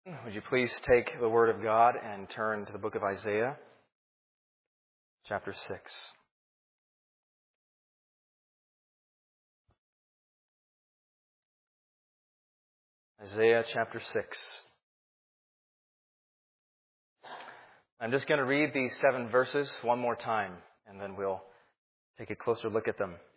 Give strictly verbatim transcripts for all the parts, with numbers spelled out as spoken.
Would you please take the Word of God and turn to the book of Isaiah, chapter six. Isaiah chapter six. I'm just going to read these seven verses one more time, and then we'll take a closer look at them.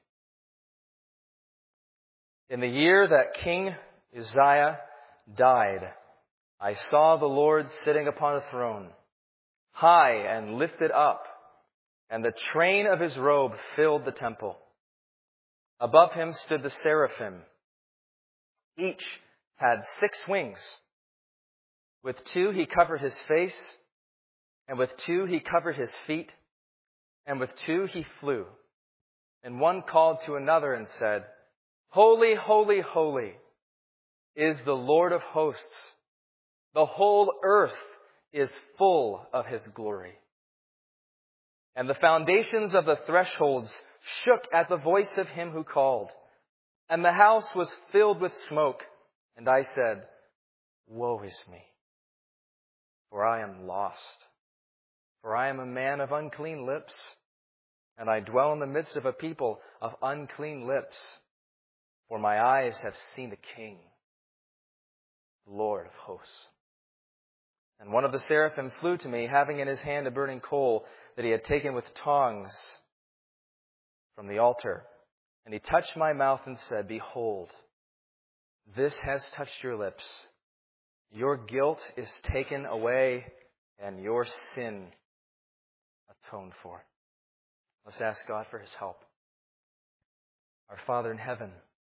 In the year that King Uzziah died, I saw the Lord sitting upon a throne, high and lifted up, and the train of his robe filled the temple. Above him stood the seraphim. Each had six wings. With two he covered his face, and with two he covered his feet, and with two he flew. And one called to another and said, "Holy, holy, holy is the Lord of hosts. The whole earth is full of His glory." And the foundations of the thresholds shook at the voice of Him who called, and the house was filled with smoke. And I said, "Woe is me, for I am lost. For I am a man of unclean lips, and I dwell in the midst of a people of unclean lips. For my eyes have seen the King, the Lord of hosts." And one of the seraphim flew to me, having in his hand a burning coal that he had taken with tongs from the altar. And he touched my mouth and said, "Behold, this has touched your lips. Your guilt is taken away, and your sin atoned for." Let's ask God for His help. Our Father in heaven,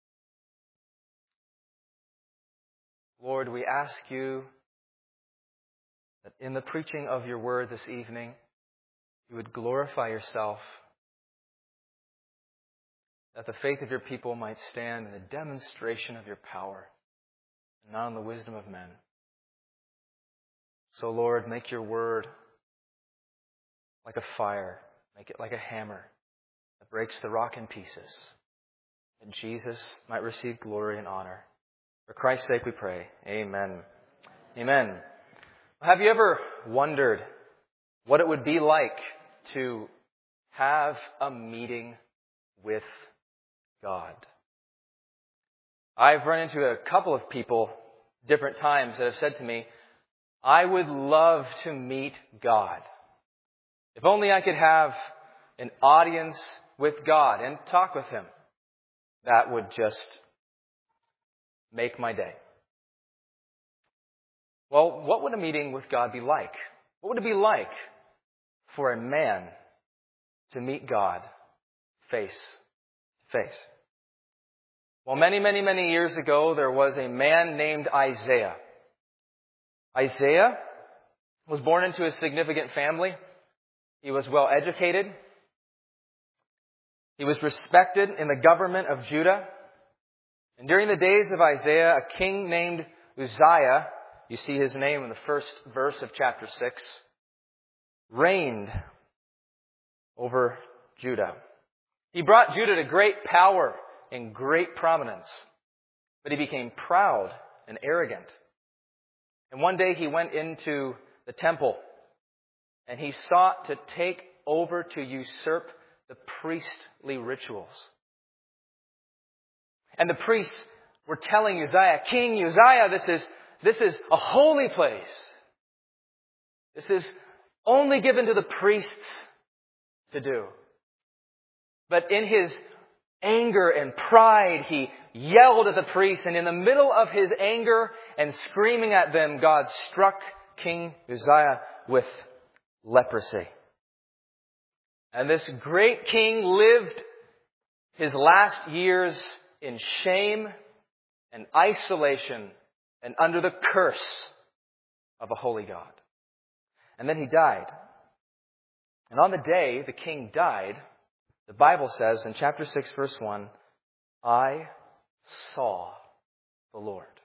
Lord, we ask you that in the preaching of your word this evening, you would glorify yourself, that the faith of your people might stand in the demonstration of your power, and not in the wisdom of men. So, Lord, make your word like a fire, make it like a hammer that breaks the rock in pieces, that Jesus might receive glory and honor. For Christ's sake we pray. Amen. Amen. Have you ever wondered what it would be like to have a meeting with God? I've run into a couple of people different times that have said to me, "I would love to meet God. If only I could have an audience with God and talk with Him. That would just make my day." Well, what would a meeting with God be like? What would it be like for a man to meet God face to face? Well, many, many, many years ago, there was a man named Isaiah. Isaiah was born into a significant family. He was well educated. He was respected in the government of Judah. And during the days of Isaiah, a king named Uzziah, you see his name in the first verse of chapter six, reigned over Judah. He brought Judah to great power and great prominence, but he became proud and arrogant. And one day he went into the temple and he sought to take over, to usurp the priestly rituals. And the priests were telling Uzziah, "King Uzziah, this is This is a holy place. This is only given to the priests to do." But in his anger and pride, he yelled at the priests. And in the middle of his anger and screaming at them, God struck King Uzziah with leprosy. And this great king lived his last years in shame and isolation and under the curse of a holy God. And then he died. And on the day the king died, the Bible says in chapter six, verse one, "I saw the Lord."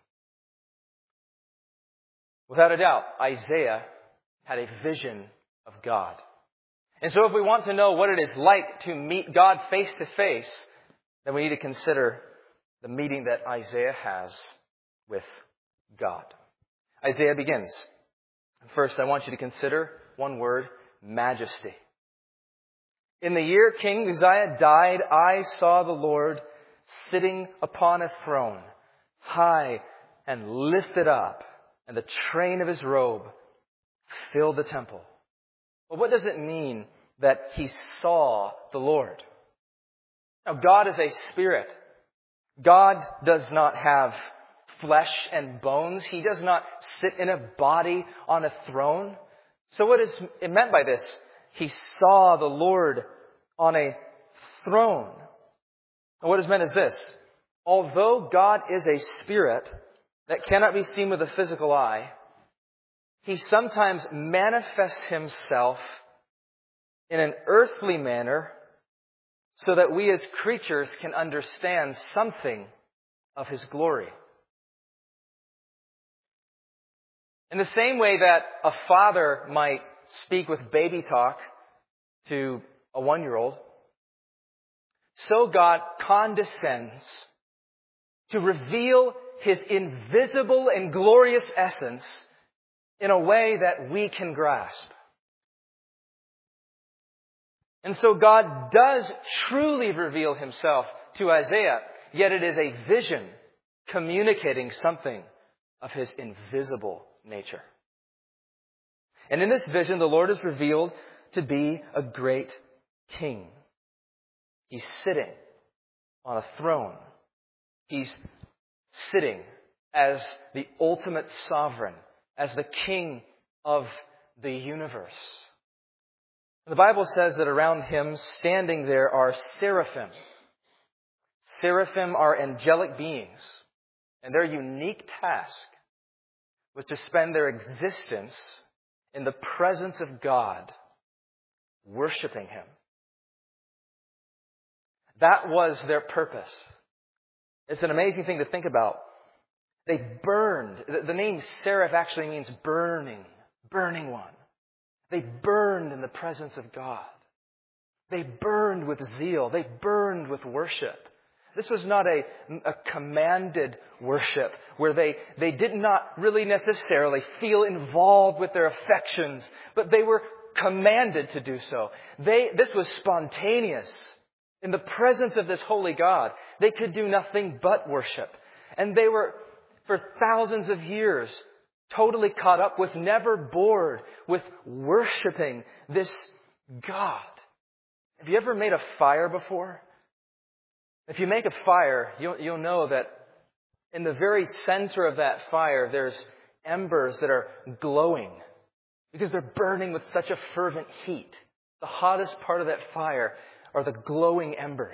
Without a doubt, Isaiah had a vision of God. And so if we want to know what it is like to meet God face to face, then we need to consider the meeting that Isaiah has with God. Isaiah begins. First, I want you to consider one word, majesty. In the year King Uzziah died, I saw the Lord sitting upon a throne, high and lifted up, and the train of his robe filled the temple. Well, what does it mean that he saw the Lord? Now, God is a spirit. God does not have flesh and bones. He does not sit in a body on a throne. So what is it meant by this? He saw the Lord on a throne. And what is meant is this. Although God is a spirit that cannot be seen with a physical eye, he sometimes manifests himself in an earthly manner so that we as creatures can understand something of his glory. In the same way that a father might speak with baby talk to a one-year-old, so God condescends to reveal his invisible and glorious essence in a way that we can grasp. And so God does truly reveal himself to Isaiah, yet it is a vision communicating something of his invisible nature. And in this vision, the Lord is revealed to be a great king. He's sitting on a throne. He's sitting as the ultimate sovereign, as the king of the universe. The Bible says that around him, standing there, are seraphim. Seraphim are angelic beings, and their unique task was to spend their existence in the presence of God, worshiping him. That was their purpose. It's an amazing thing to think about. They burned. The name seraph actually means burning, burning one. They burned in the presence of God. They burned with zeal. They burned with worship. This was not a, a commanded worship where they, they did not really necessarily feel involved with their affections, but they were commanded to do so. They, this was spontaneous. In the presence of this holy God, they could do nothing but worship. And they were, for thousands of years, totally caught up with, never bored with worshiping this God. Have you ever made a fire before? If you make a fire, you'll, you'll know that in the very center of that fire, there's embers that are glowing because they're burning with such a fervent heat. The hottest part of that fire are the glowing embers.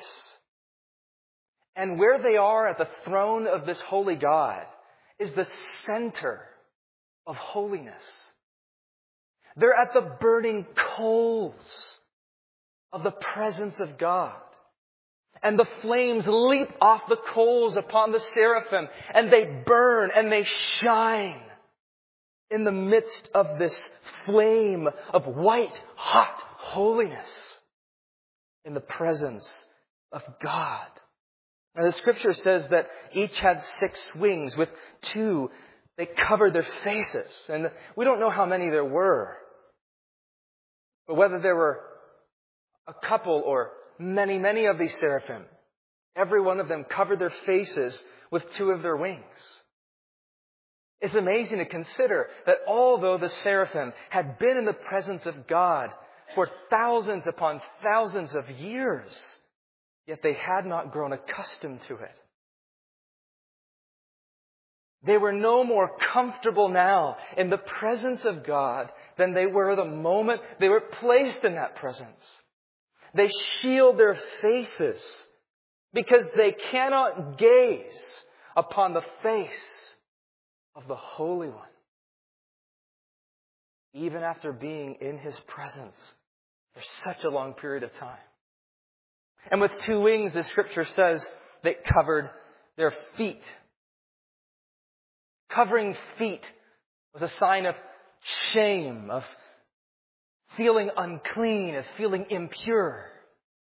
And where they are at the throne of this holy God is the center of holiness. They're at the burning coals of the presence of God. And the flames leap off the coals upon the seraphim, and they burn and they shine in the midst of this flame of white, hot holiness in the presence of God. Now, the scripture says that each had six wings. With two, they covered their faces. And we don't know how many there were. But whether there were a couple or many, many of these seraphim, every one of them covered their faces with two of their wings. It's amazing to consider that although the seraphim had been in the presence of God for thousands upon thousands of years, yet they had not grown accustomed to it. They were no more comfortable now in the presence of God than they were the moment they were placed in that presence. They shield their faces because they cannot gaze upon the face of the Holy One, even after being in His presence for such a long period of time. And with two wings, the scripture says, they covered their feet. Covering feet was a sign of shame, of feeling unclean, of feeling impure.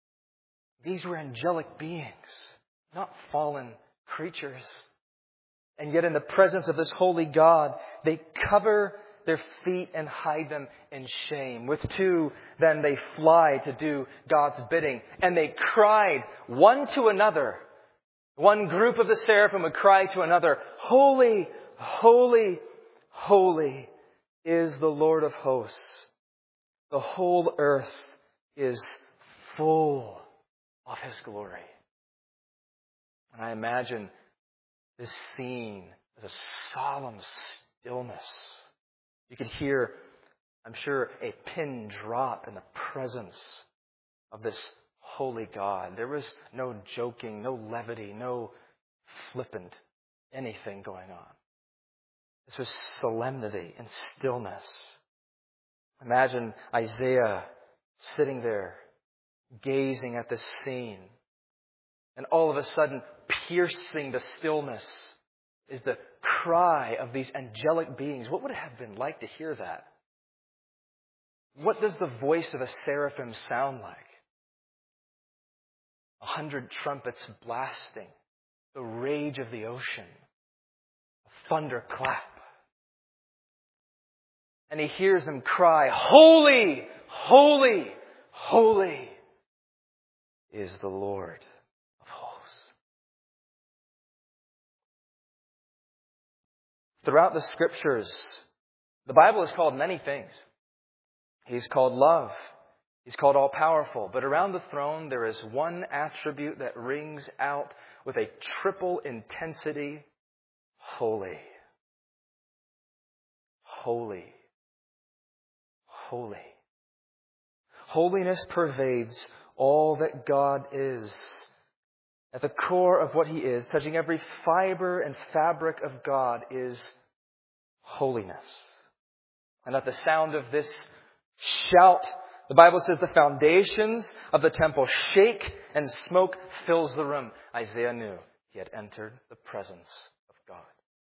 These were angelic beings, not fallen creatures. And yet in the presence of this holy God, they cover their feet and hide them in shame. With two, then they fly to do God's bidding. And they cried one to another. One group of the seraphim would cry to another, "Holy, holy, holy is the Lord of hosts. The whole earth is full of His glory." And I imagine this scene as a solemn stillness. You could hear, I'm sure, a pin drop in the presence of this holy God. There was no joking, no levity, no flippant anything going on. This was solemnity and stillness. Imagine Isaiah sitting there, gazing at this scene. And all of a sudden, piercing the stillness is the cry of these angelic beings. What would it have been like to hear that? What does the voice of a seraphim sound like? A hundred trumpets blasting, the rage of the ocean, a thunderclap. And he hears them cry, "Holy, holy, holy is the Lord of hosts." Throughout the Scriptures, the Bible is called many things. He's called love. He's called all-powerful. But around the throne, there is one attribute that rings out with a triple intensity: holy. Holy. Holy. Holiness pervades all that God is. At the core of what He is, touching every fiber and fabric of God, is holiness. And at the sound of this shout, the Bible says the foundations of the temple shake and smoke fills the room. Isaiah knew he had entered the presence of God.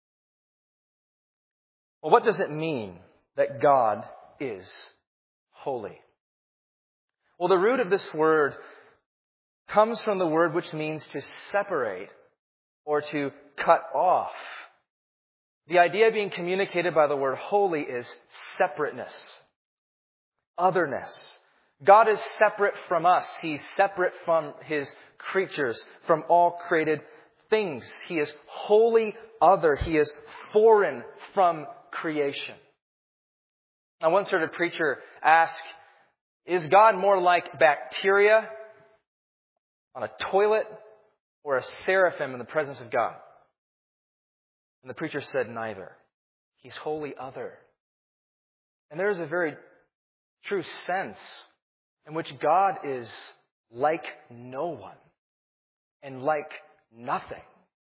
Well, what does it mean that God is holy? Well, the root of this word comes from the word which means to separate or to cut off. The idea being communicated by the word holy is separateness, otherness. God is separate from us. He's separate from His creatures, from all created things. He is wholly other. He is foreign from creation. I once heard a preacher ask, is God more like bacteria on a toilet or a seraphim in the presence of God? And the preacher said neither. He's wholly other. And there is a very true sense in which God is like no one and like nothing.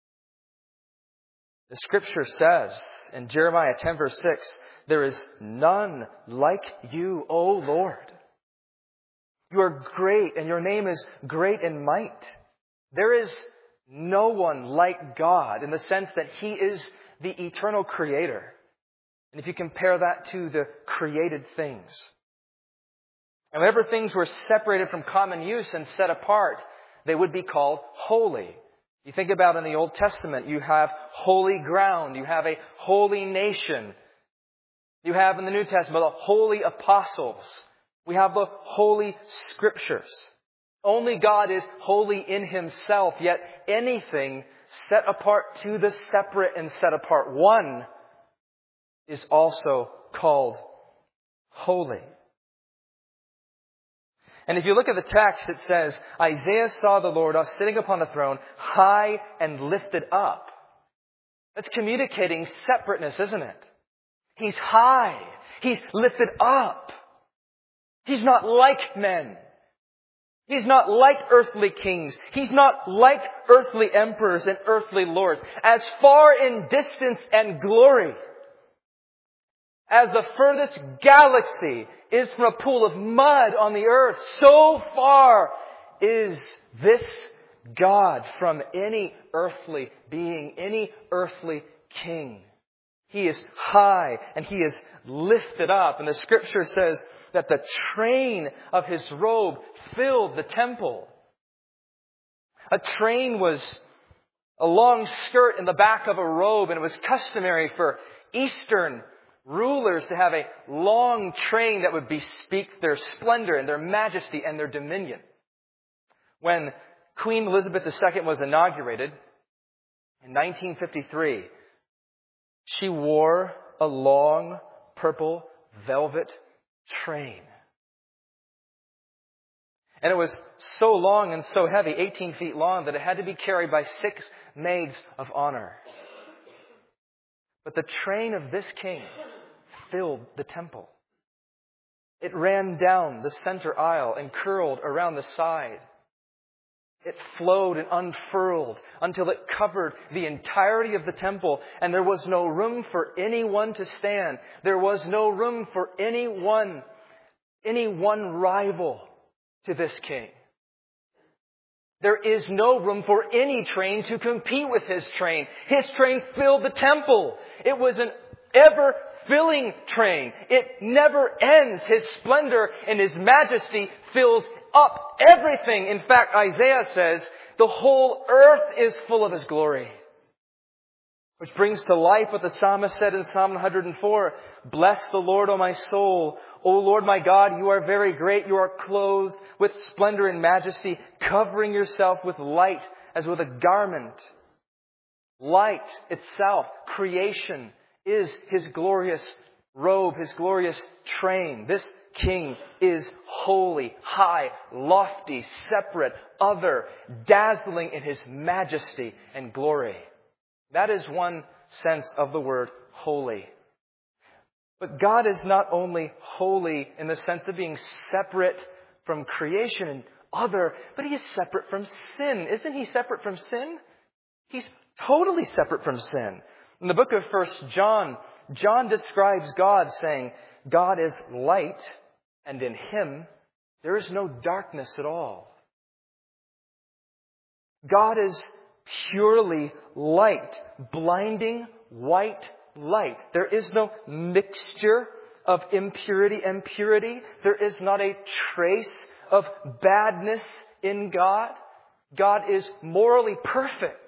The Scripture says in Jeremiah ten verse six, "There is none like you, O Lord. You are great, and your name is great in might." There is no one like God in the sense that He is the eternal creator. And if you compare that to the created things, and whenever things were separated from common use and set apart, they would be called holy. You think about in the Old Testament, you have holy ground, you have a holy nation. You have in the New Testament the holy apostles. We have the holy Scriptures. Only God is holy in Himself, yet anything set apart to the separate and set apart one is also called holy. And if you look at the text, it says, Isaiah saw the Lord sitting upon the throne, high and lifted up. That's communicating separateness, isn't it? He's high. He's lifted up. He's not like men. He's not like earthly kings. He's not like earthly emperors and earthly lords. As far in distance and glory as the furthest galaxy is from a pool of mud on the earth, so far is this God from any earthly being, any earthly king. He is high and He is lifted up. And the Scripture says that the train of His robe filled the temple. A train was a long skirt in the back of a robe, and it was customary for Eastern rulers to have a long train that would bespeak their splendor and their majesty and their dominion. When Queen Elizabeth the Second was inaugurated in nineteen fifty-three, she wore a long purple velvet train. And it was so long and so heavy, eighteen feet long, that it had to be carried by six maids of honor. But the train of this king filled the temple. It ran down the center aisle and curled around the side. It flowed and unfurled until it covered the entirety of the temple, and there was no room for anyone to stand. There was no room for anyone, any one rival to this king. There is no room for any train to compete with his train. His train filled the temple. It was an ever-filling train. It never ends. His splendor and His majesty fills up everything. In fact, Isaiah says, the whole earth is full of His glory. Which brings to life what the psalmist said in Psalm one hundred four. Bless the Lord, O my soul. O Lord my God, you are very great. You are clothed with splendor and majesty, covering yourself with light as with a garment. Light itself, creation, is His glorious robe, His glorious train. This king is holy, high, lofty, separate, other, dazzling in His majesty and glory. That is one sense of the word holy. But God is not only holy in the sense of being separate from creation and other, but He is separate from sin. Isn't He separate from sin? He's totally separate from sin. In the book of First John, John describes God saying, God is light, and in Him there is no darkness at all. God is purely light, blinding white light. There is no mixture of impurity and purity. There is not a trace of badness in God. God is morally perfect.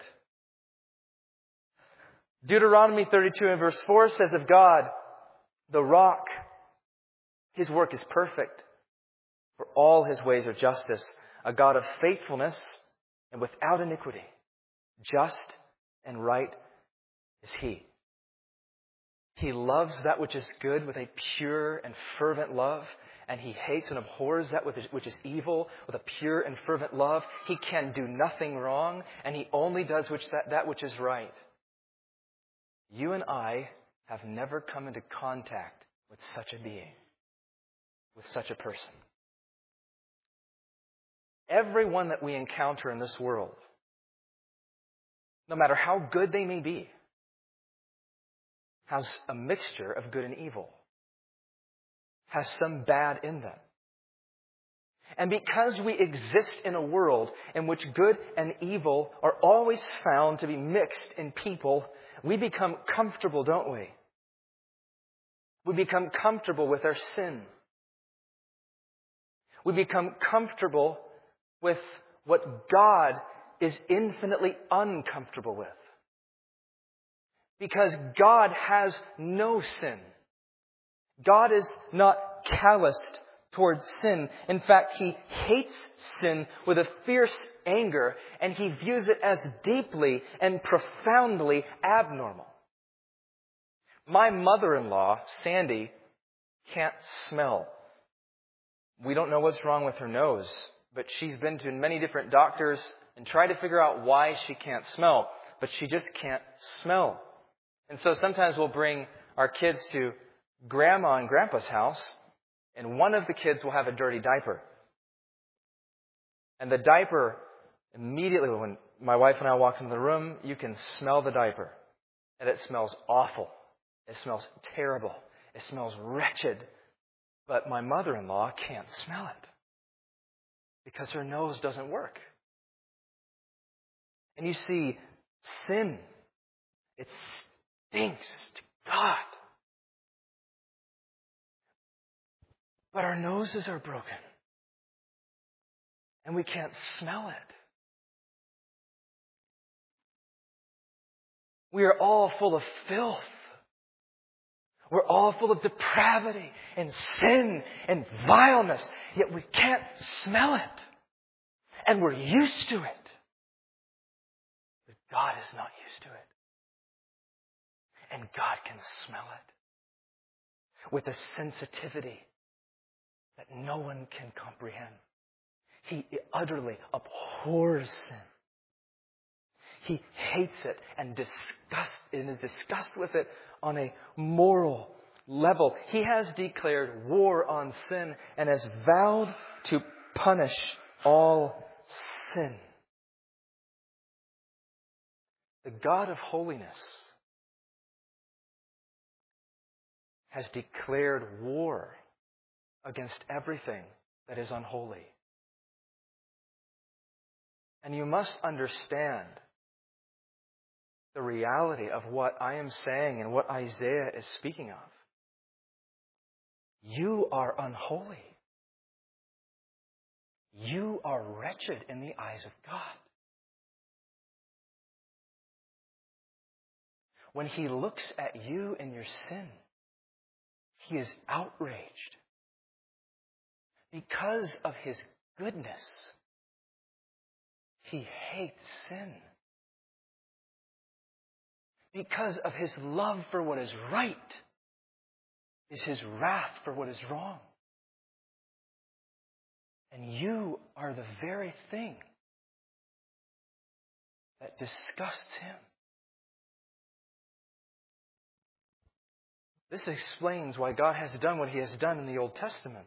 Deuteronomy thirty-two and verse four says of God, the rock, His work is perfect, for all His ways are justice, a God of faithfulness and without iniquity. Just and right is He. He loves that which is good with a pure and fervent love, and He hates and abhors that which is evil with a pure and fervent love. He can do nothing wrong, and He only does which that, that which is right. You and I have never come into contact with such a being, with such a person. Everyone that we encounter in this world, no matter how good they may be, has a mixture of good and evil, has some bad in them. And because we exist in a world in which good and evil are always found to be mixed in people, we become comfortable, don't we? We become comfortable with our sin. We become comfortable with what God is infinitely uncomfortable with. Because God has no sin. God is not calloused towards sin. In fact, He hates sin with a fierce anger, and He views it as deeply and profoundly abnormal. My mother-in-law, Sandy, can't smell. We don't know what's wrong with her nose, but she's been to many different doctors and tried to figure out why she can't smell, but she just can't smell. And so sometimes we'll bring our kids to Grandma and Grandpa's house, and one of the kids will have a dirty diaper. And the diaper, immediately when my wife and I walk into the room, you can smell the diaper. And it smells awful. It smells terrible. It smells wretched. But my mother-in-law can't smell it because her nose doesn't work. And you see, sin, it stinks to God. But our noses are broken. And we can't smell it. We are all full of filth. We're all full of depravity and sin and vileness, yet we can't smell it. And we're used to it. But God is not used to it. And God can smell it with a sensitivity that no one can comprehend. He utterly abhors sin. He hates it and disgust, and is disgusted with it on a moral level. He has declared war on sin and has vowed to punish all sin. The God of holiness has declared war against everything that is unholy. And you must understand the reality of what I am saying and what Isaiah is speaking of. You are unholy. You are wretched in the eyes of God. When He looks at you and your sin, He is outraged. Because of His goodness, He hates sin. Because of His love for what is right, is His wrath for what is wrong. And you are the very thing that disgusts Him. This explains why God has done what He has done in the Old Testament.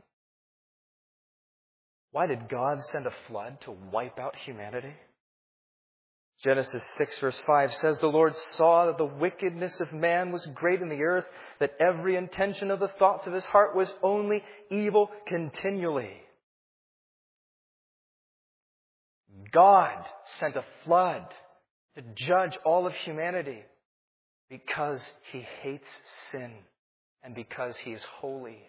Why did God send a flood to wipe out humanity? Genesis six verse five says, "The Lord saw that the wickedness of man was great in the earth, that every intention of the thoughts of his heart was only evil continually." God sent a flood to judge all of humanity because He hates sin and because He is holy.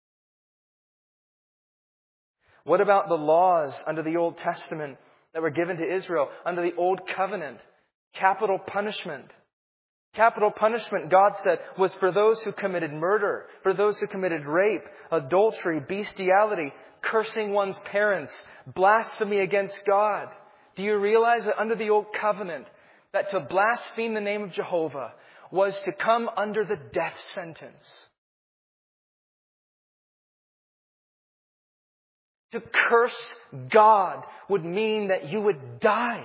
What about the laws under the Old Testament that were given to Israel under the Old Covenant? Capital punishment. Capital punishment, God said, was for those who committed murder, for those who committed rape, adultery, bestiality, cursing one's parents, blasphemy against God. Do you realize that under the Old Covenant, that to blaspheme the name of Jehovah was to come under the death sentence? To curse God would mean that you would die.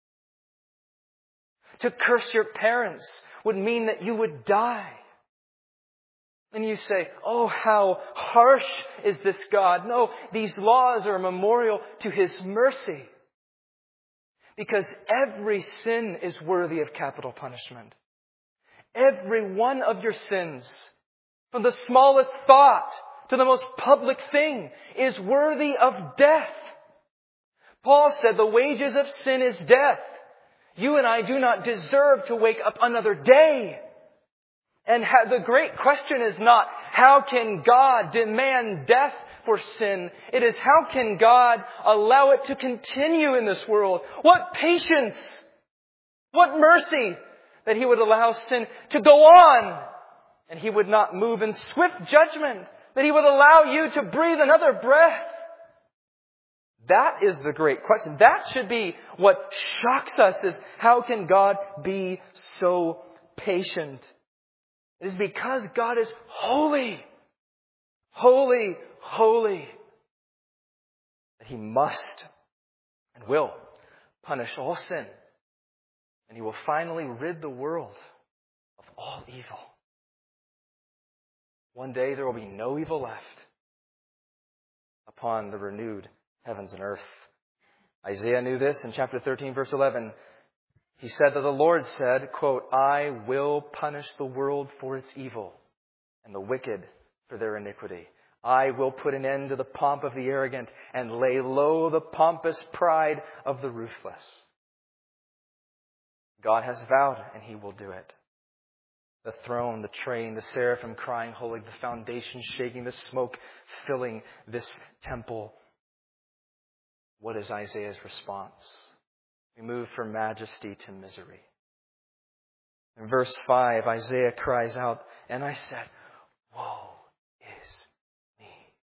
To curse your parents would mean that you would die. And you say, "Oh, how harsh is this God?" No, these laws are a memorial to His mercy. Because every sin is worthy of capital punishment. Every one of your sins, from the smallest thought to the most public thing, is worthy of death. Paul said the wages of sin is death. You and I do not deserve to wake up another day. And the great question is not, how can God demand death for sin? It is, how can God allow it to continue in this world? What patience! What mercy that He would allow sin to go on and He would not move in swift judgment. That He would allow you to breathe another breath. That is the great question. That should be what shocks us, is how can God be so patient? It is because God is holy. Holy, holy. That He must and will punish all sin. And He will finally rid the world of all evil. One day there will be no evil left upon the renewed heavens and earth. Isaiah knew this in chapter thirteen, verse eleven. He said that the Lord said, quote, "I will punish the world for its evil and the wicked for their iniquity. I will put an end to the pomp of the arrogant and lay low the pompous pride of the ruthless." God has vowed, and He will do it. The throne, the train, the seraphim crying holy, the foundation shaking, the smoke filling this temple. What is Isaiah's response? We move from majesty to misery. In verse five, Isaiah cries out, and I said, woe is me,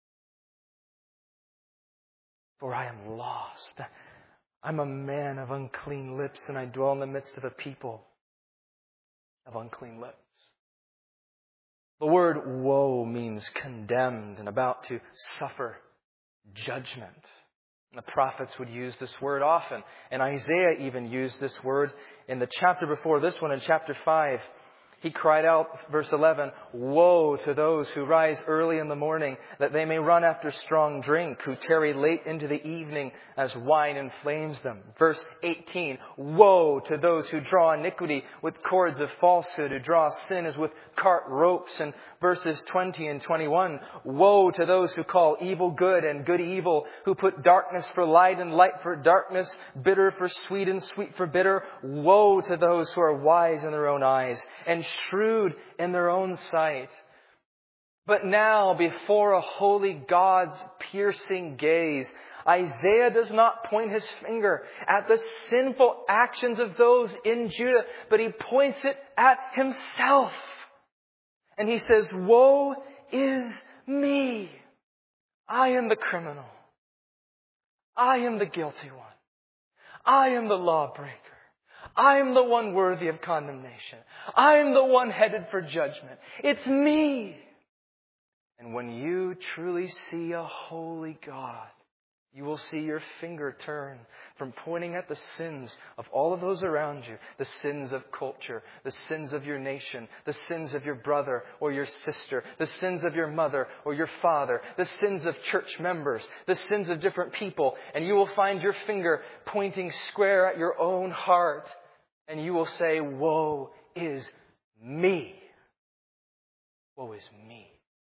for I am lost. I'm a man of unclean lips, and I dwell in the midst of a people of unclean lips. The word woe means condemned and about to suffer judgment. The prophets would use this word often, and Isaiah even used this word in the chapter before this one, in chapter five. He cried out, verse eleven, woe to those who rise early in the morning, that they may run after strong drink, who tarry late into the evening as wine inflames them. Verse eighteen, woe to those who draw iniquity with cords of falsehood, who draw sin as with cart ropes. And verses twenty and twenty-one, woe to those who call evil good and good evil, who put darkness for light and light for darkness, bitter for sweet and sweet for bitter. Woe to those who are wise in their own eyes and shrewd in their own sight. But now, before a holy God's piercing gaze, Isaiah does not point his finger at the sinful actions of those in Judah, but he points it at himself. And he says, woe is me. I am the criminal. I am the guilty one. I am the lawbreaker. I am the one worthy of condemnation. I am the one headed for judgment. It's me. And when you truly see a holy God, you will see your finger turn from pointing at the sins of all of those around you, the sins of culture, the sins of your nation, the sins of your brother or your sister, the sins of your mother or your father, the sins of church members, the sins of different people. And you will find your finger pointing square at your own heart. And you will say, woe is me. Woe is me.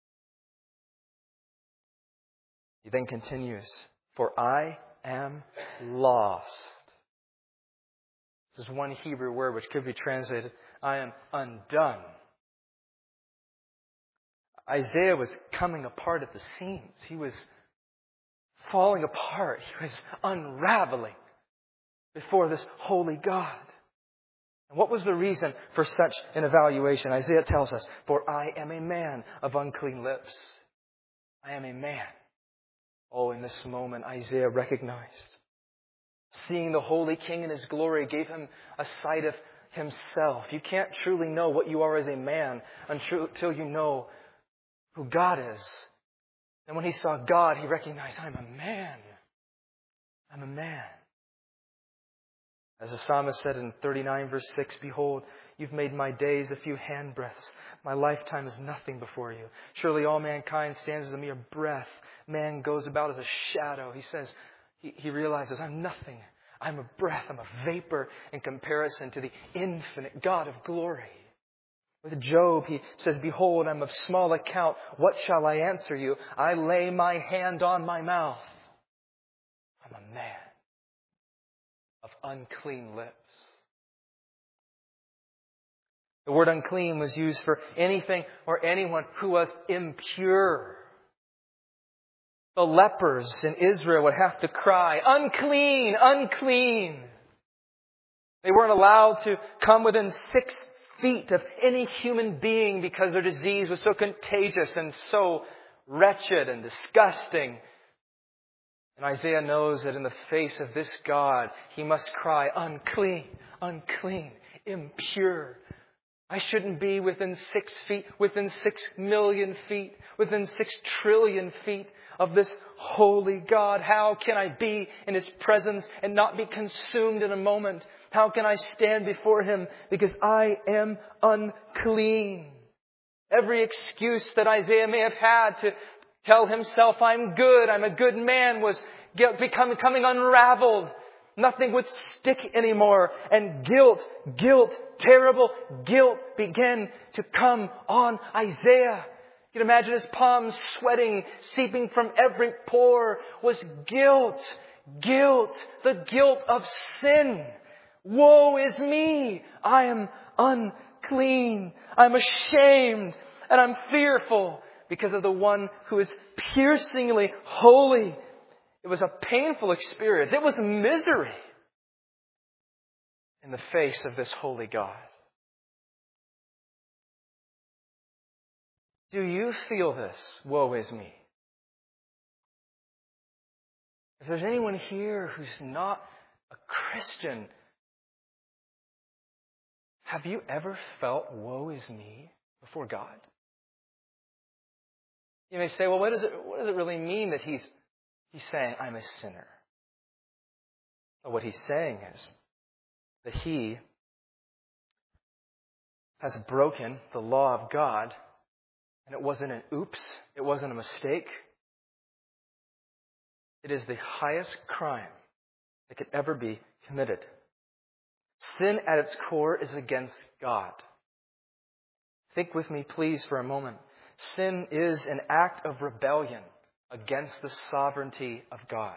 He then continues, for I am lost. This is one Hebrew word which could be translated, I am undone. Isaiah was coming apart at the seams. He was falling apart. He was unraveling before this holy God. And what was the reason for such an evaluation? Isaiah tells us, for I am a man of unclean lips. I am a man. Oh, in this moment, Isaiah recognized. Seeing the holy king in his glory gave him a sight of himself. You can't truly know what you are as a man until you know who God is. And when he saw God, he recognized, I'm a man. I'm a man. As the psalmist said in thirty-nine verse six, behold, you've made my days a few handbreadths. My lifetime is nothing before you. Surely all mankind stands as a mere breath. Man goes about as a shadow. He says, he, he realizes, I'm nothing. I'm a breath. I'm a vapor in comparison to the infinite God of glory. With Job, he says, behold, I'm of small account. What shall I answer you? I lay my hand on my mouth. I'm a man of unclean lips. The word unclean was used for anything or anyone who was impure. The lepers in Israel would have to cry, unclean, unclean. They weren't allowed to come within six feet of any human being because their disease was so contagious and so wretched and disgusting. And Isaiah knows that in the face of this God, he must cry, unclean, unclean, impure. I shouldn't be within six feet, within six million feet, within six trillion feet of this holy God. How can I be in His presence and not be consumed in a moment? How can I stand before Him? Because I am unclean. Every excuse that Isaiah may have had to tell himself, I'm good, I'm a good man, was becoming, becoming unraveled. Nothing would stick anymore. And guilt, guilt, terrible guilt began to come on Isaiah. You can imagine his palms sweating, seeping from every pore was guilt, guilt, the guilt of sin. Woe is me! I am unclean. I'm ashamed and I'm fearful because of the one who is piercingly holy. It was a painful experience. It was misery in the face of this holy God. Do you feel this? Woe is me. If there's anyone here who's not a Christian, have you ever felt woe is me before God? You may say, well, what does it, what does it really mean that he's, he's saying, I'm a sinner? Well, what he's saying is that he has broken the law of God, and it wasn't an oops, it wasn't a mistake. It is the highest crime that could ever be committed. Sin at its core is against God. Think with me, please, for a moment. Sin is an act of rebellion against the sovereignty of God.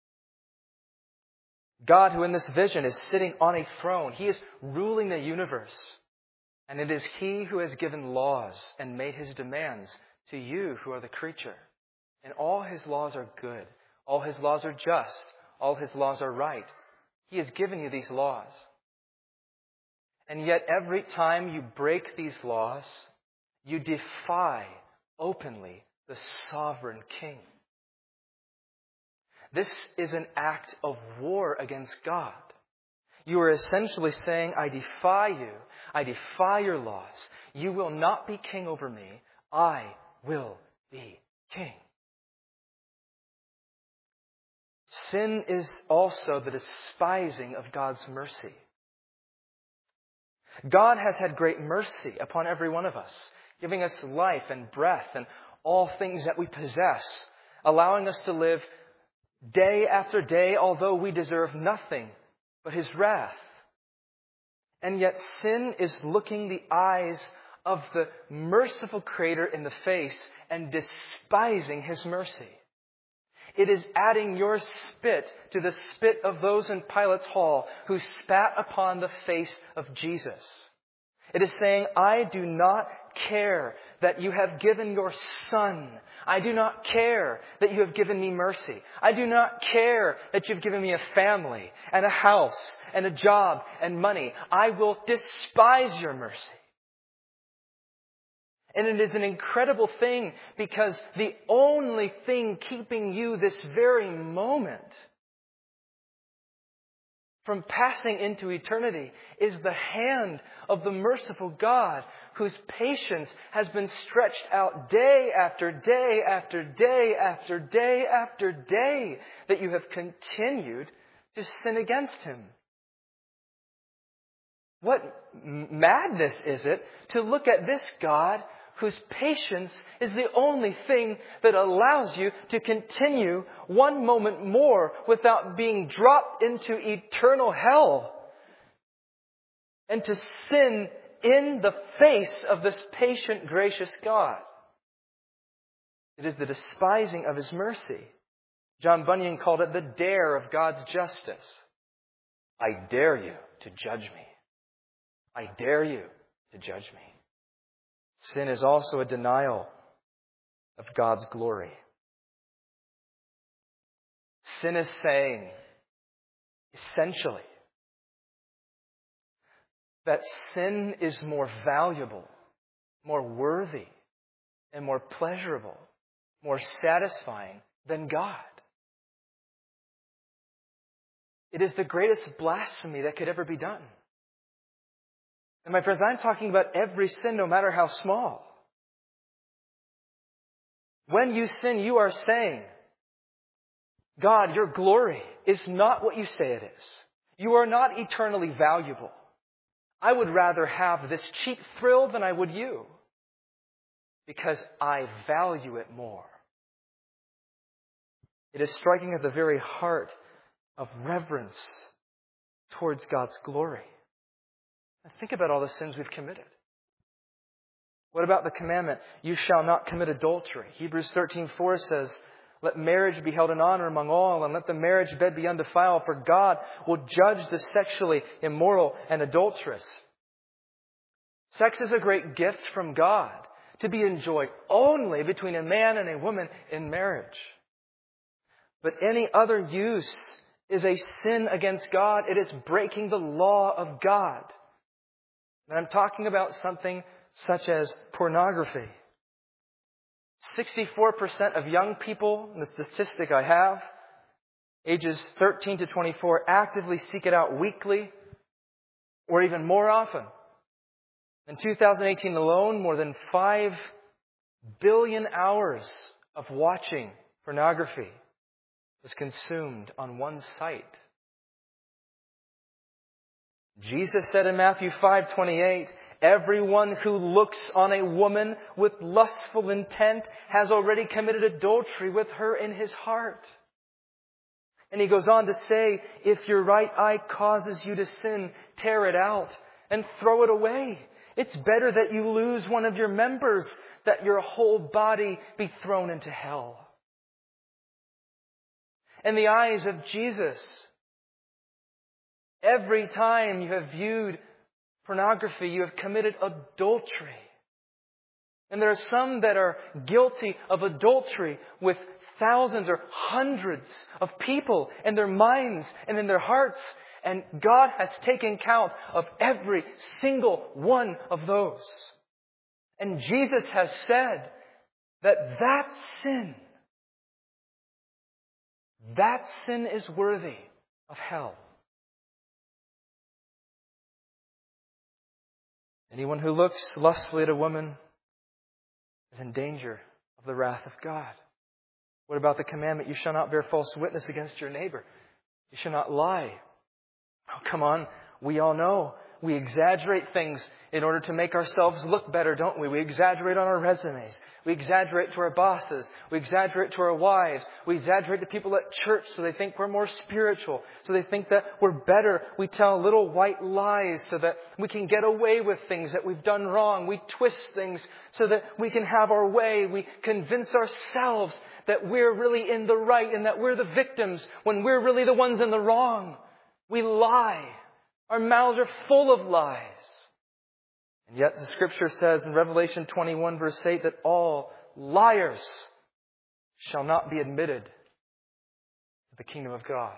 God, who in this vision is sitting on a throne, He is ruling the universe. And it is He who has given laws and made His demands to you who are the creature. And all His laws are good. All His laws are just. All His laws are right. He has given you these laws. And yet every time you break these laws, you defy openly the sovereign King. This is an act of war against God. You are essentially saying, I defy you. I defy your laws. You will not be king over me. I will be king. Sin is also the despising of God's mercy. God has had great mercy upon every one of us, giving us life and breath and all things that we possess, allowing us to live day after day, although we deserve nothing but His wrath. And yet sin is looking the eyes of the merciful Creator in the face and despising His mercy. It is adding your spit to the spit of those in Pilate's hall who spat upon the face of Jesus. It is saying, I do not care that you have given your Son. I do not care that you have given me mercy. I do not care that you've given me a family and a house and a job and money. I will despise your mercy. And it is an incredible thing because the only thing keeping you this very moment from passing into eternity is the hand of the merciful God whose patience has been stretched out day after day after day after day after day that you have continued to sin against Him. What madness is it to look at this God whose patience is the only thing that allows you to continue one moment more without being dropped into eternal hell and to sin in the face of this patient, gracious God. It is the despising of His mercy. John Bunyan called it the dare of God's justice. I dare you to judge me. I dare you to judge me. Sin is also a denial of God's glory. Sin is saying, essentially, that sin is more valuable, more worthy, and more pleasurable, more satisfying than God. It is the greatest blasphemy that could ever be done. And my friends, I'm talking about every sin, no matter how small. When you sin, you are saying, God, your glory is not what you say it is. You are not eternally valuable. I would rather have this cheap thrill than I would you, because I value it more. It is striking at the very heart of reverence towards God's glory. And think about all the sins we've committed. What about the commandment, you shall not commit adultery? Hebrews thirteen four says, let marriage be held in honor among all, and let the marriage bed be undefiled, for God will judge the sexually immoral and adulterous. Sex is a great gift from God to be enjoyed only between a man and a woman in marriage. But any other use is a sin against God. It is breaking the law of God. And I'm talking about something such as pornography. sixty-four percent of young people, the statistic I have, ages thirteen to twenty-four, actively seek it out weekly or even more often. In two thousand eighteen alone, more than five billion hours of watching pornography was consumed on one site. Jesus said in Matthew five twenty-eight, everyone who looks on a woman with lustful intent has already committed adultery with her in his heart. And he goes on to say, if your right eye causes you to sin, tear it out and throw it away. It's better that you lose one of your members, that your whole body be thrown into hell. In the eyes of Jesus, every time you have viewed pornography, you have committed adultery. And there are some that are guilty of adultery with thousands or hundreds of people in their minds and in their hearts. And God has taken count of every single one of those. And Jesus has said that that sin, that sin is worthy of hell. Anyone who looks lustfully at a woman is in danger of the wrath of God. What about the commandment, you shall not bear false witness against your neighbor? You shall not lie. Oh, come on. We all know we exaggerate things in order to make ourselves look better, don't we? We exaggerate on our resumes. We exaggerate to our bosses. We exaggerate to our wives. We exaggerate to people at church so they think we're more spiritual. So they think that we're better. We tell little white lies so that we can get away with things that we've done wrong. We twist things so that we can have our way. We convince ourselves that we're really in the right and that we're the victims when we're really the ones in the wrong. We lie. Our mouths are full of lies. And yet the Scripture says in Revelation twenty-one verse eight that all liars shall not be admitted to the kingdom of God.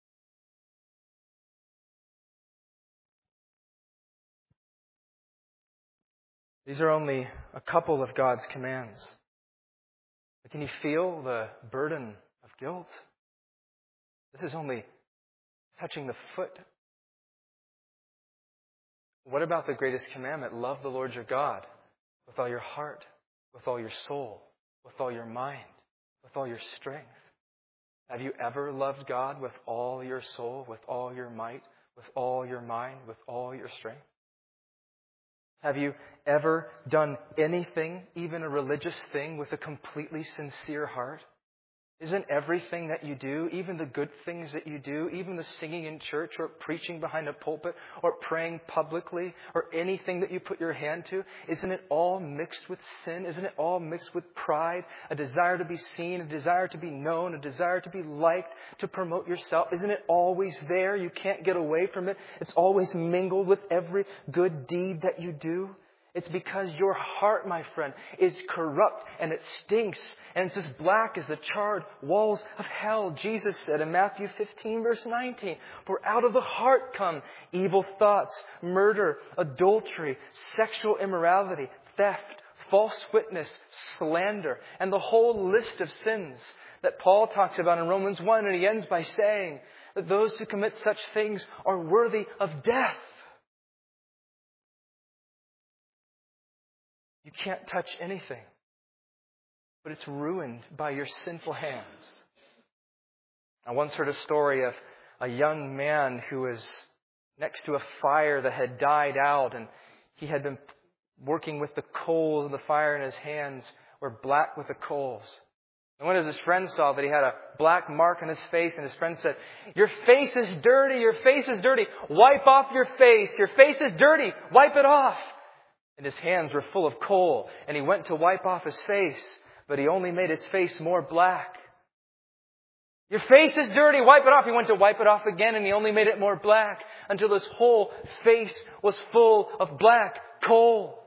These are only a couple of God's commands. But can you feel the burden of guilt? This is only touching the foot. What about the greatest commandment? Love the Lord your God with all your heart, with all your soul, with all your mind, with all your strength. Have you ever loved God with all your soul, with all your might, with all your mind, with all your strength? Have you ever done anything, even a religious thing, with a completely sincere heart? Isn't everything that you do, even the good things that you do, even the singing in church or preaching behind a pulpit or praying publicly or anything that you put your hand to, isn't it all mixed with sin? Isn't it all mixed with pride, a desire to be seen, a desire to be known, a desire to be liked, to promote yourself? Isn't it always there? You can't get away from it. It's always mingled with every good deed that you do. It's because your heart, my friend, is corrupt and it stinks and it's as black as the charred walls of hell. Jesus said in Matthew fifteen verse nineteen, for out of the heart come evil thoughts, murder, adultery, sexual immorality, theft, false witness, slander, and the whole list of sins that Paul talks about in Romans one. And he ends by saying that those who commit such things are worthy of death. You can't touch anything, but it's ruined by your sinful hands. I once heard a story of a young man who was next to a fire that had died out, and he had been working with the coals of the fire, and his hands were black with the coals. And one of his friends saw that he had a black mark on his face, and his friend said, your face is dirty, your face is dirty. Wipe off your face. Your face is dirty. Wipe it off. And his hands were full of coal. And he went to wipe off his face, but he only made his face more black. Your face is dirty. Wipe it off. He went to wipe it off again, and he only made it more black until his whole face was full of black coal.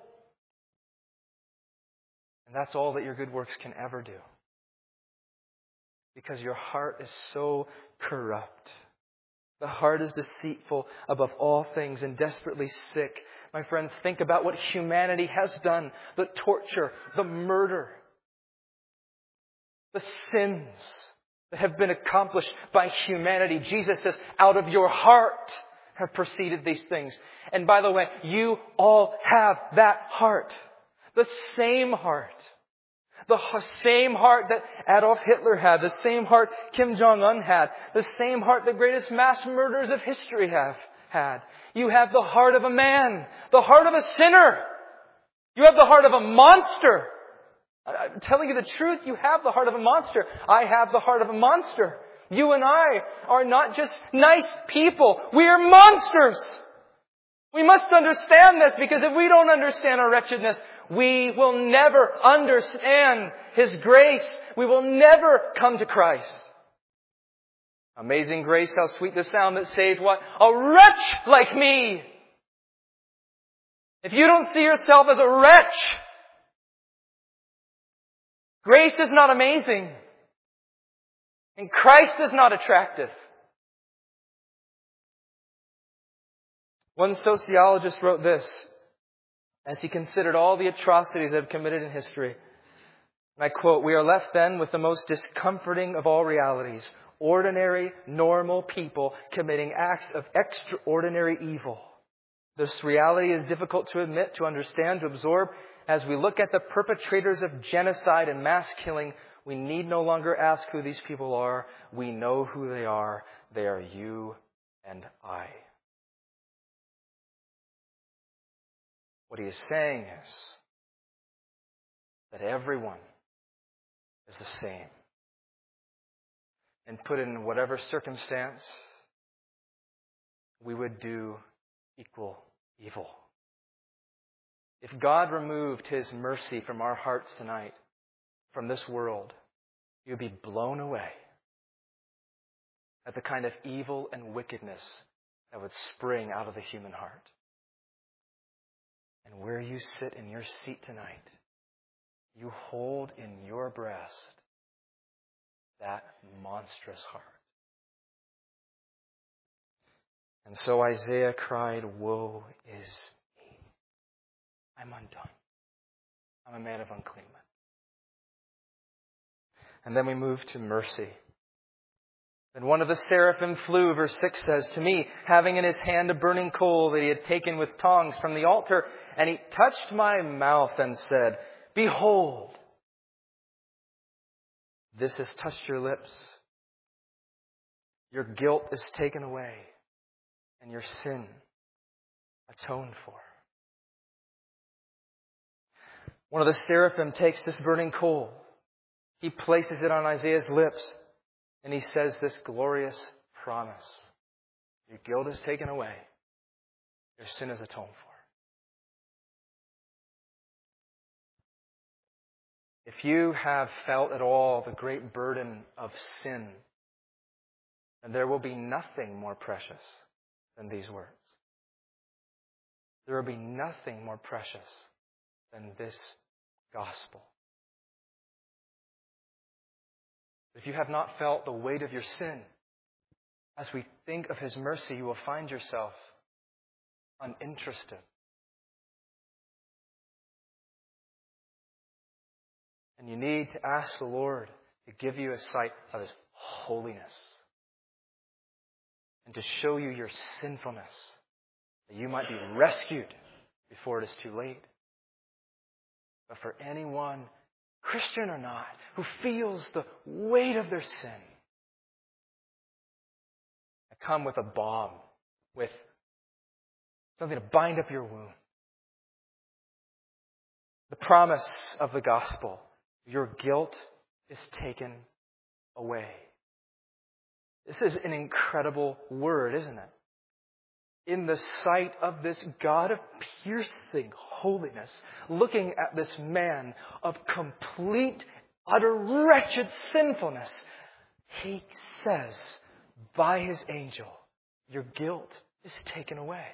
And that's all that your good works can ever do. Because your heart is so corrupt. The heart is deceitful above all things and desperately sick. My friends, think about what humanity has done. The torture, the murder, the sins that have been accomplished by humanity. Jesus says, out of your heart have proceeded these things. And by the way, you all have that heart. The same heart. The same heart that Adolf Hitler had. The same heart Kim Jong-un had. The same heart the greatest mass murderers of history have had. You have the heart of a man. The heart of a sinner. You have the heart of a monster. I'm telling you the truth. You have the heart of a monster. I have the heart of a monster. You and I are not just nice people. We are monsters. We must understand this, because if we don't understand our wretchedness, we will never understand His grace. We will never come to Christ. Amazing grace, how sweet the sound that saved what? A wretch like me. If you don't see yourself as a wretch, grace is not amazing. And Christ is not attractive. One sociologist wrote this as he considered all the atrocities that have committed in history. And I quote, "We are left then with the most discomforting of all realities. Ordinary, normal people committing acts of extraordinary evil. This reality is difficult to admit, to understand, to absorb. As we look at the perpetrators of genocide and mass killing, we need no longer ask who these people are. We know who they are. They are you and I." What he is saying is that everyone is the same. And put in whatever circumstance, we would do equal evil. If God removed His mercy from our hearts tonight, from this world, you'd be blown away at the kind of evil and wickedness that would spring out of the human heart. And where you sit in your seat tonight, you hold in your breast that monstrous heart. And so Isaiah cried, "Woe is me. I'm undone. I'm a man of unclean lips." And then we move to mercy. Then one of the seraphim flew, verse six says, to me, having in his hand a burning coal that he had taken with tongs from the altar, and he touched my mouth and said, "Behold, this has touched your lips. Your guilt is taken away, and your sin atoned for." One of the seraphim takes this burning coal. He places it on Isaiah's lips, and he says this glorious promise. Your guilt is taken away. Your sin is atoned for. If you have felt at all the great burden of sin, then there will be nothing more precious than these words. There will be nothing more precious than this gospel. If you have not felt the weight of your sin, as we think of His mercy, you will find yourself uninterested. And you need to ask the Lord to give you a sight of His holiness and to show you your sinfulness, that you might be rescued before it is too late. But for anyone, Christian or not, who feels the weight of their sin, I come with a balm, with something to bind up your wound. The promise of the gospel. Your guilt is taken away. This is an incredible word, isn't it? In the sight of this God of piercing holiness, looking at this man of complete, utter, wretched sinfulness, He says, by His angel, your guilt is taken away.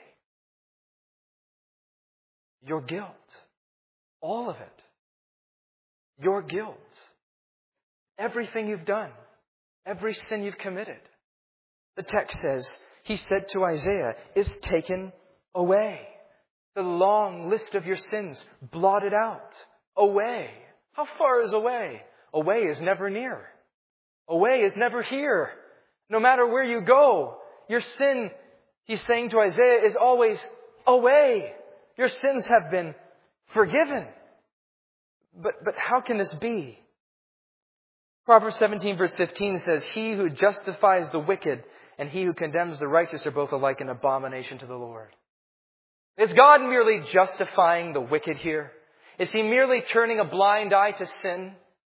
Your guilt. All of it. Your guilt. Everything you've done. Every sin you've committed. The text says, He said to Isaiah, is taken away. The long list of your sins blotted out. Away. How far is away? Away is never near. Away is never here. No matter where you go, your sin, he's saying to Isaiah, is always away. Your sins have been forgiven. But, but how can this be? Proverbs seventeen verse fifteen says, he who justifies the wicked and he who condemns the righteous are both alike an abomination to the Lord. Is God merely justifying the wicked here? Is he merely turning a blind eye to sin?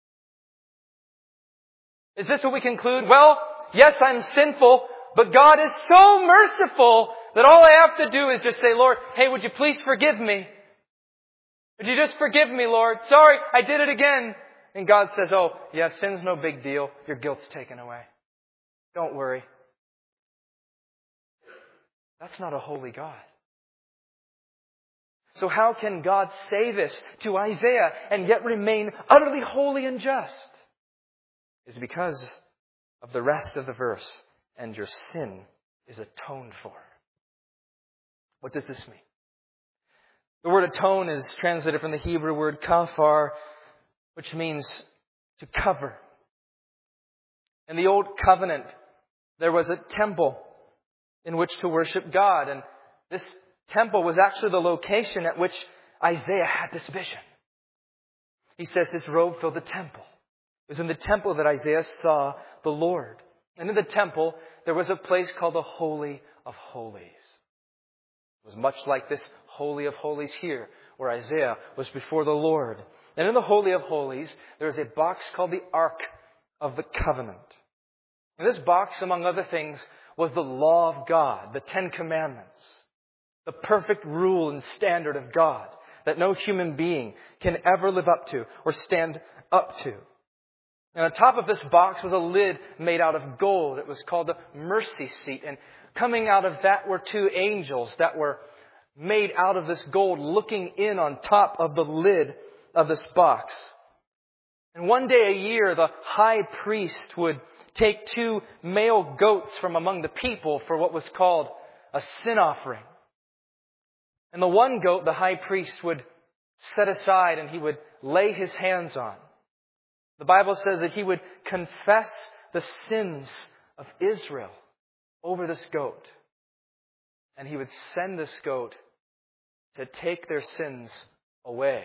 Is this what we conclude? Well, yes, I'm sinful, but God is so merciful that all I have to do is just say, Lord, hey, would you please forgive me? Would you just forgive me, Lord? Sorry, I did it again. And God says, oh, yeah, sin's no big deal. Your guilt's taken away. Don't worry. That's not a holy God. So how can God say this to Isaiah and yet remain utterly holy and just? It's because of the rest of the verse. And your sin is atoned for. What does this mean? The word atone is translated from the Hebrew word kafar, which means to cover. In the Old Covenant, there was a temple in which to worship God. And this temple was actually the location at which Isaiah had this vision. He says his robe filled the temple. It was in the temple that Isaiah saw the Lord. And in the temple, there was a place called the Holy of Holies. It was much like this Holy of Holies here, where Isaiah was before the Lord. And in the Holy of Holies, there is a box called the Ark of the Covenant. And this box, among other things, was the law of God, the Ten Commandments, the perfect rule and standard of God that no human being can ever live up to or stand up to. And on top of this box was a lid made out of gold. It was called the mercy seat. And coming out of that were two angels that were made out of this gold, looking in on top of the lid of this box. And one day a year, the high priest would take two male goats from among the people for what was called a sin offering. And the one goat, the high priest would set aside and he would lay his hands on. The Bible says that he would confess the sins of Israel over this goat. And he would send this goat to take their sins away.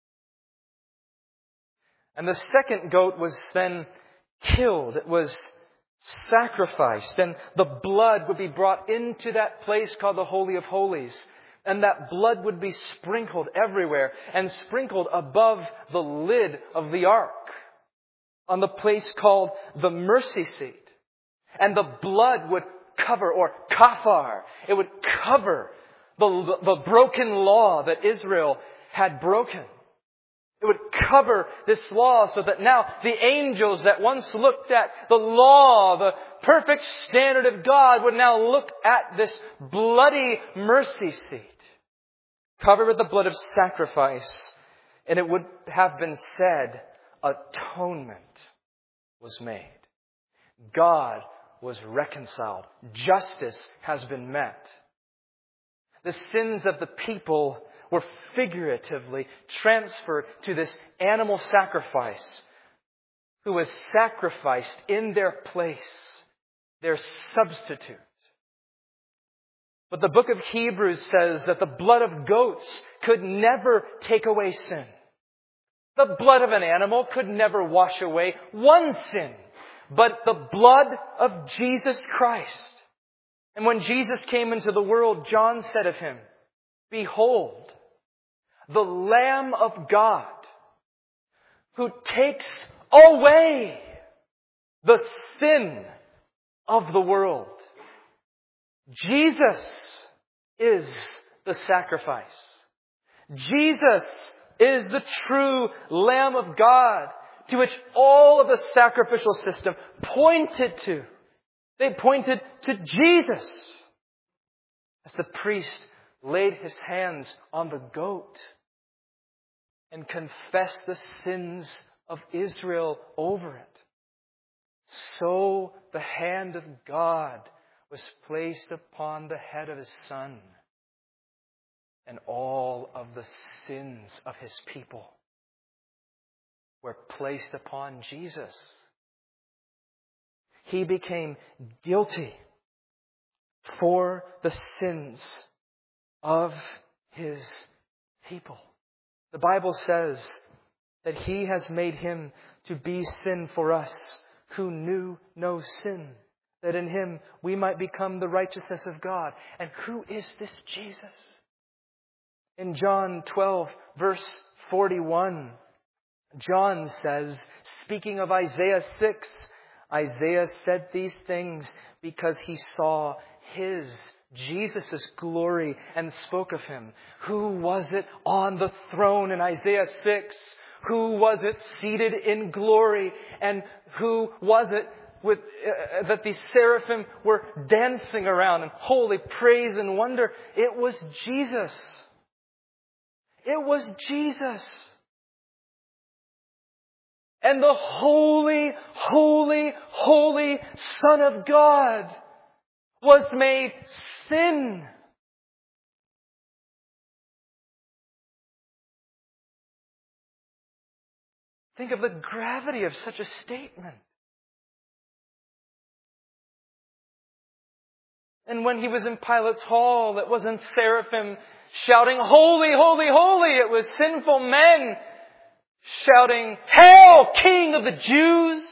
And the second goat was then killed. It was sacrificed. And the blood would be brought into that place called the Holy of Holies. And that blood would be sprinkled everywhere and sprinkled above the lid of the ark on the place called the mercy seat. And the blood would cover, or kafar, it would cover the, the broken law that Israel had broken. It would cover this law so that now the angels that once looked at the law, the perfect standard of God, would now look at this bloody mercy seat, covered with the blood of sacrifice. And it would have been said, atonement was made. God was reconciled. Justice has been met. The sins of the people were figuratively transferred to this animal sacrifice who was sacrificed in their place, their substitute. But the book of Hebrews says that the blood of goats could never take away sin. The blood of an animal could never wash away one sin, but the blood of Jesus Christ. And when Jesus came into the world, John said of him, "Behold, the Lamb of God who takes away the sin of the world." Jesus is the sacrifice. Jesus is the true Lamb of God to which all of the sacrificial system pointed to. They pointed to Jesus. As the priest laid his hands on the goat and confessed the sins of Israel over it, so the hand of God was placed upon the head of His Son, and all of the sins of His people were placed upon Jesus. He became guilty for the sins of His people. The Bible says that He has made Him to be sin for us who knew no sin, that in Him we might become the righteousness of God. And who is this Jesus? In John twelve, verse forty-one, John says, speaking of Isaiah six, Isaiah said these things because he saw His, Jesus' glory, and spoke of Him. Who was it on the throne in Isaiah six? Who was it seated in glory? And who was it with uh, that the seraphim were dancing around in holy praise and wonder? It was Jesus. It was Jesus. And the holy, holy, holy Son of God was made sin. Think of the gravity of such a statement. And when He was in Pilate's hall, it wasn't seraphim shouting, "Holy, holy, holy." It was sinful men shouting, "Hail, King of the Jews!"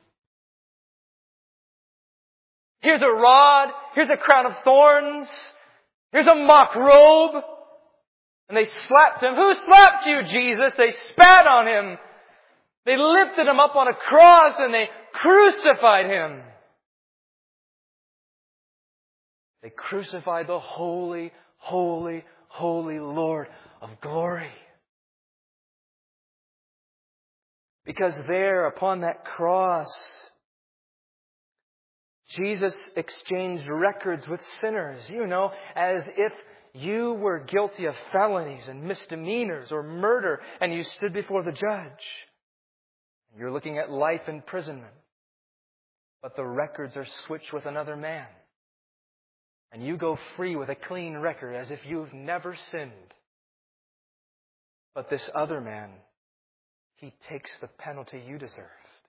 Here's a rod. Here's a crown of thorns. Here's a mock robe. And they slapped Him. "Who slapped you, Jesus?" They spat on Him. They lifted Him up on a cross and they crucified Him. They crucified the holy, holy, holy Lord of glory. Because there upon that cross, Jesus exchanged records with sinners, you know, as if you were guilty of felonies and misdemeanors or murder and you stood before the judge. You're looking at life imprisonment. But the records are switched with another man. And you go free with a clean record as if you've never sinned. But this other man, he takes the penalty you deserved.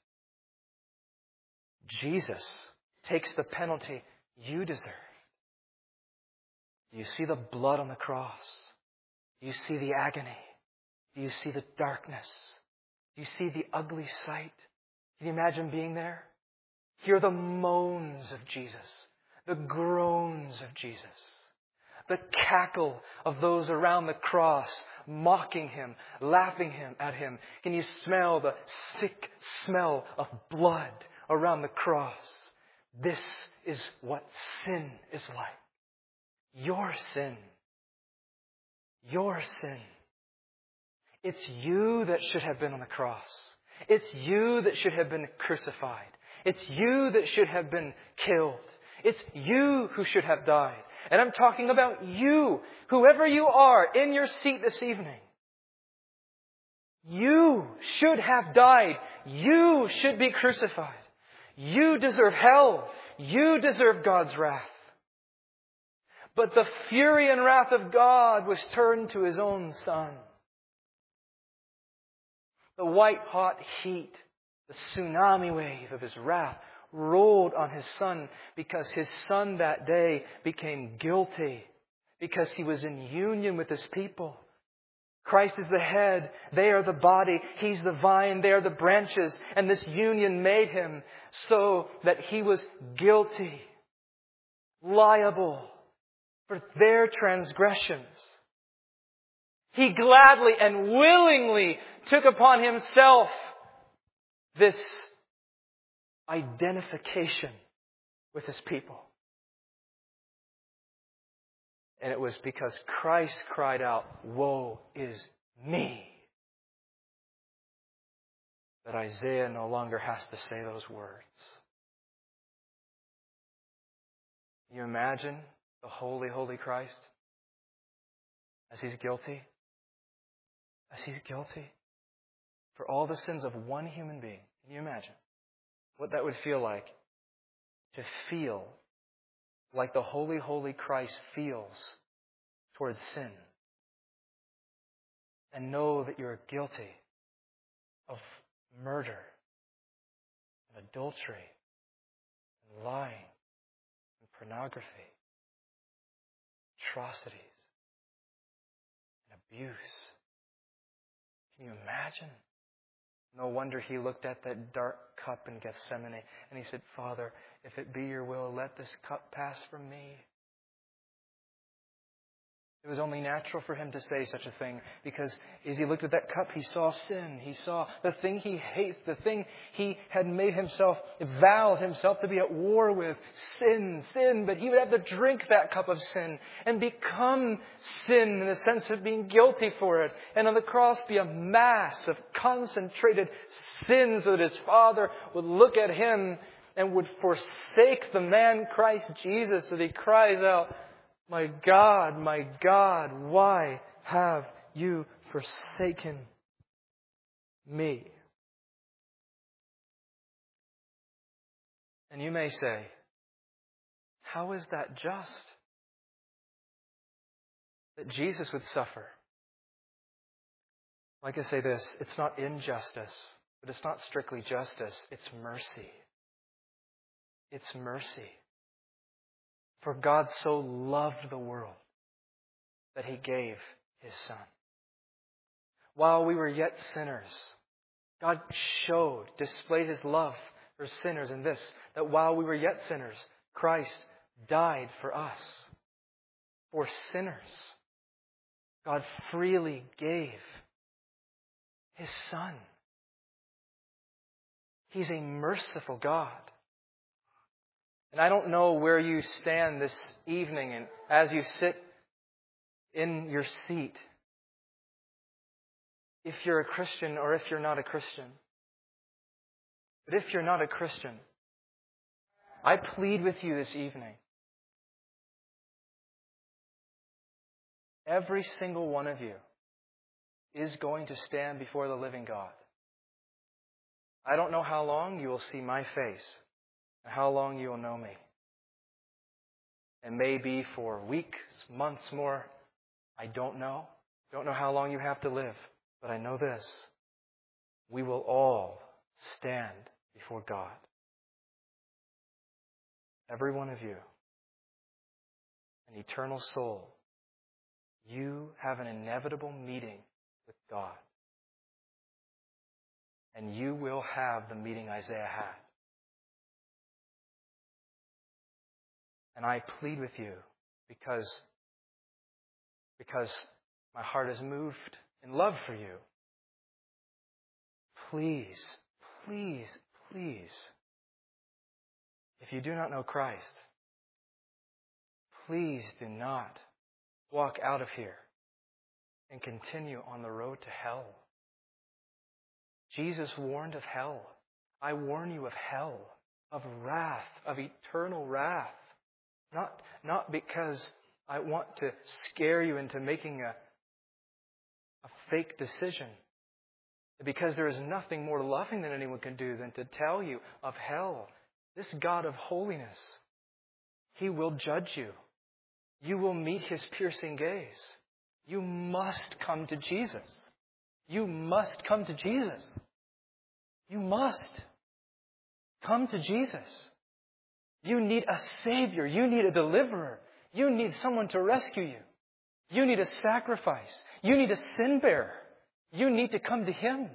Jesus takes the penalty you deserve. Do you see the blood on the cross? Do you see the agony? Do you see the darkness? Do you see the ugly sight? Can you imagine being there? Hear the moans of Jesus, the groans of Jesus, the cackle of those around the cross, mocking Him, laughing him at Him. Can you smell the sick smell of blood around the cross? This is what sin is like. Your sin. Your sin. It's you that should have been on the cross. It's you that should have been crucified. It's you that should have been killed. It's you who should have died. And I'm talking about you, whoever you are in your seat this evening. You should have died. You should be crucified. You deserve hell. You deserve God's wrath. But the fury and wrath of God was turned to His own Son. The white-hot heat, the tsunami wave of His wrath rolled on His Son because His Son that day became guilty because He was in union with His people. Christ is the head, they are the body, He's the vine, they are the branches, and this union made Him so that He was guilty, liable for their transgressions. He gladly and willingly took upon Himself this identification with His people. And it was because Christ cried out, "Woe is me," that Isaiah no longer has to say those words. Can you imagine the holy, holy Christ as He's guilty? As He's guilty for all the sins of one human being. Can you imagine what that would feel like? To feel like the holy, holy Christ feels towards sin. And know that you're guilty of murder and adultery and lying and pornography, atrocities and abuse. Can you imagine? No wonder he looked at that dark cup in Gethsemane and he said, Father, if it be your will, let this cup pass from me. It was only natural for him to say such a thing because as he looked at that cup, he saw sin. He saw the thing he hates, the thing he had made himself, vowed himself to be at war with. Sin, sin. But he would have to drink that cup of sin and become sin in the sense of being guilty for it. And on the cross be a mass of concentrated sin so that his Father would look at him and would forsake the man Christ Jesus so that he cries out, my God, my God, why have you forsaken me? And you may say, how is that just? That Jesus would suffer. Like I say this, it's not injustice, but it's not strictly justice, it's mercy. It's mercy. For God so loved the world that He gave His Son. While we were yet sinners, God showed, displayed His love for sinners in this, that while we were yet sinners, Christ died for us. For sinners, God freely gave His Son. He's a merciful God. And I don't know where you stand this evening and as you sit in your seat, if you're a Christian or if you're not a Christian. But if you're not a Christian, I plead with you this evening. Every single one of you is going to stand before the living God. I don't know how long you will see my face. How long you will know me. And maybe for weeks, months more, I don't know. Don't know how long you have to live. But I know this. We will all stand before God. Every one of you. An eternal soul. You have an inevitable meeting with God. And you will have the meeting Isaiah had. And I plead with you because, because my heart is moved in love for you. Please, please, please, if you do not know Christ, please do not walk out of here and continue on the road to hell. Jesus warned of hell. I warn you of hell, of wrath, of eternal wrath. Not, not because I want to scare you into making a, a fake decision. Because there is nothing more loving than anyone can do than to tell you of hell. This God of holiness, He will judge you. You will meet His piercing gaze. You must come to Jesus. You must come to Jesus. You must come to Jesus. You need a Savior. You need a deliverer. You need someone to rescue you. You need a sacrifice. You need a sin bearer. You need to come to Him.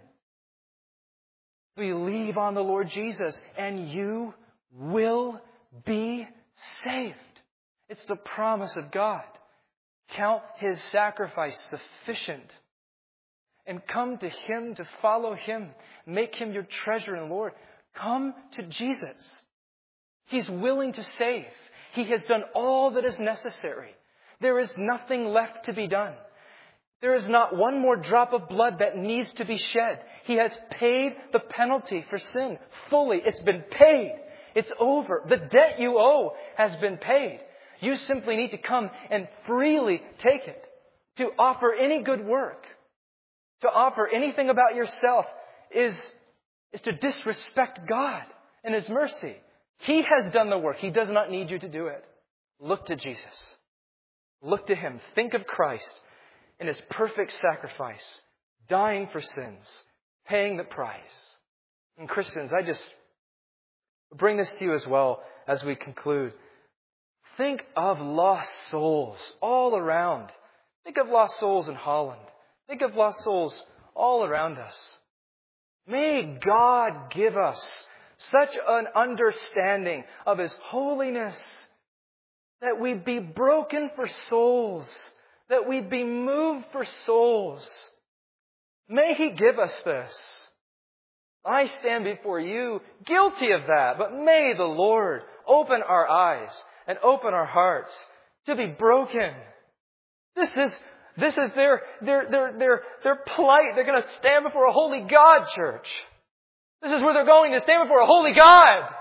Believe on the Lord Jesus and you will be saved. It's the promise of God. Count His sacrifice sufficient and come to Him to follow Him. Make Him your treasure and Lord. Come to Jesus. He's willing to save. He has done all that is necessary. There is nothing left to be done. There is not one more drop of blood that needs to be shed. He has paid the penalty for sin fully. It's been paid. It's over. The debt you owe has been paid. You simply need to come and freely take it. To offer any good work, to offer anything about yourself is, is to disrespect God and His mercy. He has done the work. He does not need you to do it. Look to Jesus. Look to Him. Think of Christ in His perfect sacrifice, dying for sins, paying the price. And Christians, I just bring this to you as well as we conclude. Think of lost souls all around. Think of lost souls in Holland. Think of lost souls all around us. May God give us such an understanding of His holiness that we be broken for souls, that we be moved for souls. May He give us this. I stand before you guilty of that, but may the Lord open our eyes and open our hearts to be broken. This is This is their, their, their, their, their plight. They're going to stand before a holy God, church. This is where they're going, to stand before a holy God.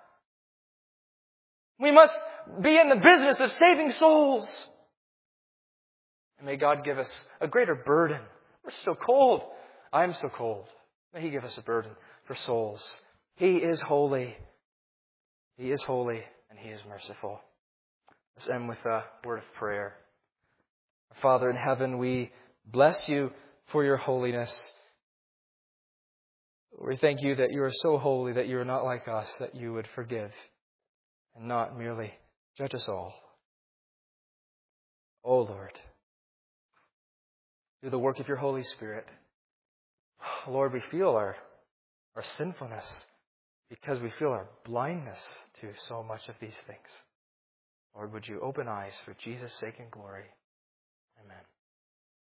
We must be in the business of saving souls. And may God give us a greater burden. We're so cold. I'm so cold. May He give us a burden for souls. He is holy. He is holy and He is merciful. Let's end with a word of prayer. Father in heaven, we bless You for Your holiness. We thank You that You are so holy, that You are not like us, that You would forgive and not merely judge us all. Oh Lord, do the work of Your Holy Spirit. Lord, we feel our, our sinfulness because we feel our blindness to so much of these things. Lord, would You open eyes for Jesus' sake and glory. Amen.